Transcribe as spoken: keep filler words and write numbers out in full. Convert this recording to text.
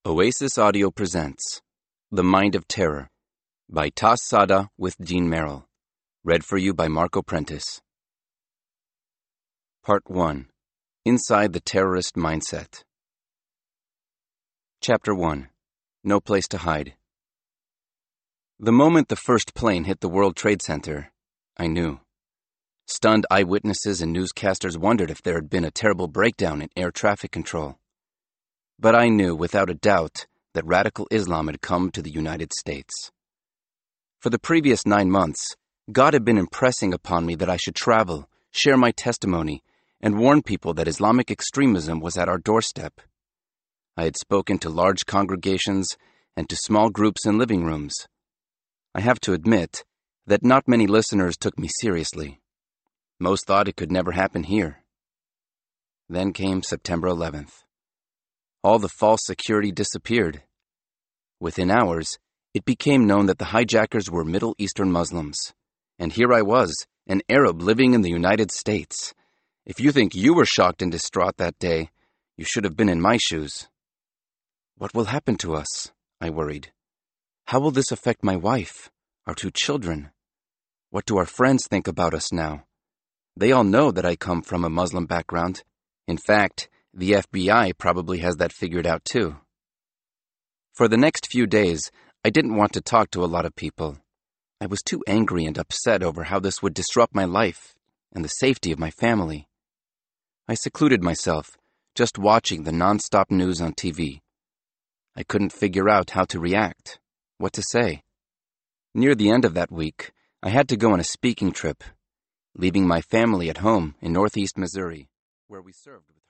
Oasis Audio presents The Mind of Terror by Tas Sada with Dean Merrill. Read for you by Marco Prentice. Part one. Inside the Terrorist Mindset. Chapter one. No Place to Hide. The moment the first plane hit the World Trade Center, I knew. Stunned eyewitnesses and newscasters wondered if there had been a terrible breakdown in air traffic control. But I knew, without a doubt, that radical Islam had come to the United States. For the previous nine months, God had been impressing upon me that I should travel, share my testimony, and warn people that Islamic extremism was at our doorstep. I had spoken to large congregations and to small groups in living rooms. I have to admit that not many listeners took me seriously. Most thought it could never happen here. Then came September eleventh. All the false security disappeared. Within hours, it became known that the hijackers were Middle Eastern Muslims. And here I was, an Arab living in the United States. If you think you were shocked and distraught that day, you should have been in my shoes. What will happen to us? I worried. How will this affect my wife, our two children? What do our friends think about us now? They all know that I come from a Muslim background. In fact, the F B I probably has that figured out too. For the next few days, I didn't want to talk to a lot of people. I was too angry and upset over how this would disrupt my life and the safety of my family. I secluded myself, just watching the non-stop news on T V. I couldn't figure out how to react, what to say. Near the end of that week, I had to go on a speaking trip, leaving my family at home in northeast Missouri, where we served with